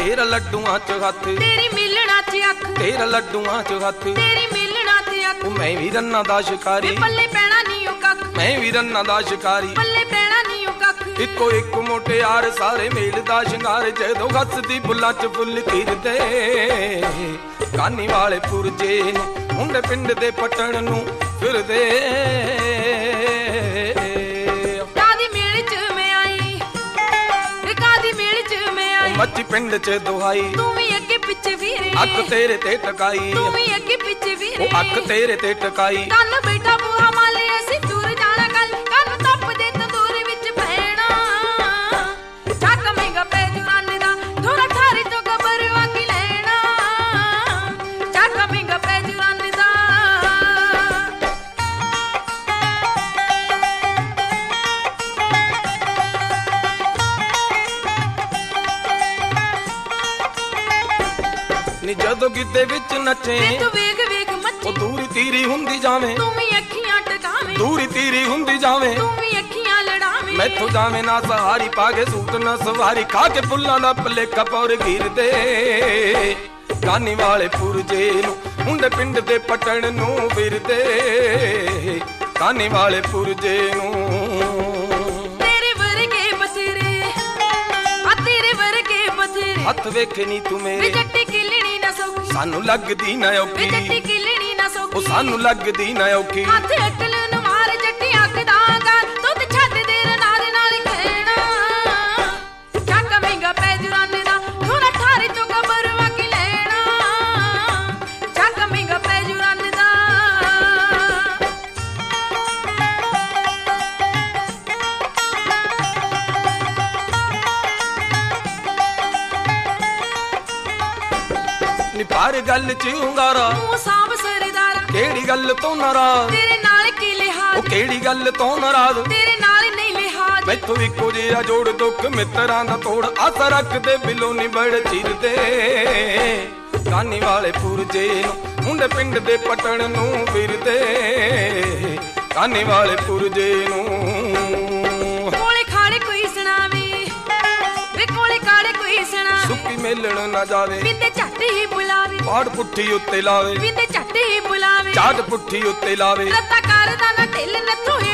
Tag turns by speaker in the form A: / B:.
A: तेरा लड्डूआं च हथ
B: तेरी मिलना च अख
A: तेरा लड्डूआं च हथ
B: तेरी मिलना च अख
A: मैं भी रन्ना दा शिकारी
B: पल्ले पैना नहीं ओ कख
A: मैं भी रन्ना दा शिकारी
B: पल्ले पैना नहीं ओ कख
A: इको एक मोटे यार सारे मेल दा शिंगार जदों हसदी बुल्लां च फुੱਲ खिरदे कानी वाले पुरजे नूं मुंडे पिंड दे पटण नूं फिरदे
B: कादी मेल च मैं आई कादी मेल च मैं आई
A: मच्ची पिंड च दुहाई
B: तू भी अगे पिछे वीरे
A: अख तेरे ते टकाई
B: तू भी अगे पिछे वीरे
A: अख तेरे ते टकाई
B: कल बैठा बुआ माले असी दूर जाना कल कल तप दे तंदूर विच बहना झक महंगा पै जुराने दा थोड़ा थारी तो गबरवा की लेना झक महंगा पै जुराने दा
A: नी जदों गिद्दे विच नचे
B: तू वेग वेग मच्ची
A: ओ दूरी तीरी हुंदी जावे
B: तू भी अखियां टकावे
A: दूरी तीरी हुंदी जावे
B: तू भी अखियां लड़ावे
A: मैथों जावे ना सहारी पागे सूट ना सवारी खा के फुल्लां दा भलेखा पौर घिरदे कानी वाले पुरजे नूं मुंडे पिंड दे पटण नूं फिरदे कानी वाले पुरजे नूं
B: तेरे वर्गे बथेरे आ तेरे वर्गे बथेरे
A: हथ वेखे नी तू मेरे
B: जट्टी किलनी ना सौखी
A: सानू लगदी ना औखी
B: जट्टी किलनी ना
A: ओ
B: सौखी
A: सानू लगदी ना औखी
B: हथ अकल ਨੂੰ ਮਾਰ ਜੱਟੀ ਅੱਖ ਦਾਂਗਾ ਦੁੱਧ ਛੱਡ ਦੇ ਨਾਰੇ ਨਾਲ ਖੇਣਾ ਚੱਕ ਮਹਿੰਗਾ ਪੈ ਜੁਰਾਨੇ ਦਾ ਥੋੜਾ ਠਾਰੀ ਤੋਂ ਗਬਰਵਾ ਕੀ ਲੈਣਾ ਚੱਕ ਮਹਿੰਗਾ ਪੈ ਜੁਰਾਨੇ ਦਾ
A: ਨੀ ਪਰ ਗੱਲ ਚ ਹੁੰਗਾਰਾ
B: ਤੂੰ ਸਾਂਭ ਸਰਦਾਰਾ
A: ਕਿਹੜੀ ਗੱਲ ਤੋਂ ਨਾਰਾਜ਼
B: ਤੇਰੇ ਨਾਲ ਕੀ ਲਿਹਾਜ਼
A: ਉਹ ਕਿਹੜੀ ਗੱਲ ਤੋਂ ਨਾਰਾਜ਼
B: ਤੇਰੇ ਨਾਲ ਨਹੀਂ ਲਿਹਾਜ਼
A: ਮੈਥੋਂ ਇੱਕੋ ਜਿਹਾ ਜੋੜ ਦੁੱਖ ਮਿੱਤਰਾਂ ਦਾ ਤੋੜ ਆਸਾ ਰੱਖਦੇ ਬਿਲੋਂ ਨਿਬੜ ਚਿਰਦੇ ਕਾਨੀ ਵਾਲੇ ਪੁਰਜੇ ਨੂੰ ਮੁੰਡੇ ਪਿੰਡ ਦੇ ਪਟਣ ਨੂੰ ਫਿਰਦੇ ਕਾਨੀ ਵਾਲੇ ਪੁਰਜੇ ਨੂੰ
B: ਕੋਲੇ ਖਾੜੇ ਕੋਈ ਸੁਣਾਵੇ ਵੇ ਕੋਲੇ ਕਾੜੇ ਕੋਈ ਸੁਣਾ
A: ਸੁੱਕੀ ਮੇਲਣ ਨਾ ਜਾਵੇ
B: ਵਿੰਦੇ ਝੱਟ ਹੀ ਬੁਲਾਵੇ
A: ਪਾੜ ਪੁੱਠੀ ਉੱਤੇ ਲਾਵੇ
B: ਵਿੰਦੇ ਝੱਟ ਹੀ ਬੁਲਾਵੇ
A: ਚਾਟ ਪੁੱਠੀ ਉੱਤੇ ਲਾਵੇ
B: ਰੱਤਾ ਕਰਦਾ ਨਾ ਢਿੱਲ ਨੱਥੋਂ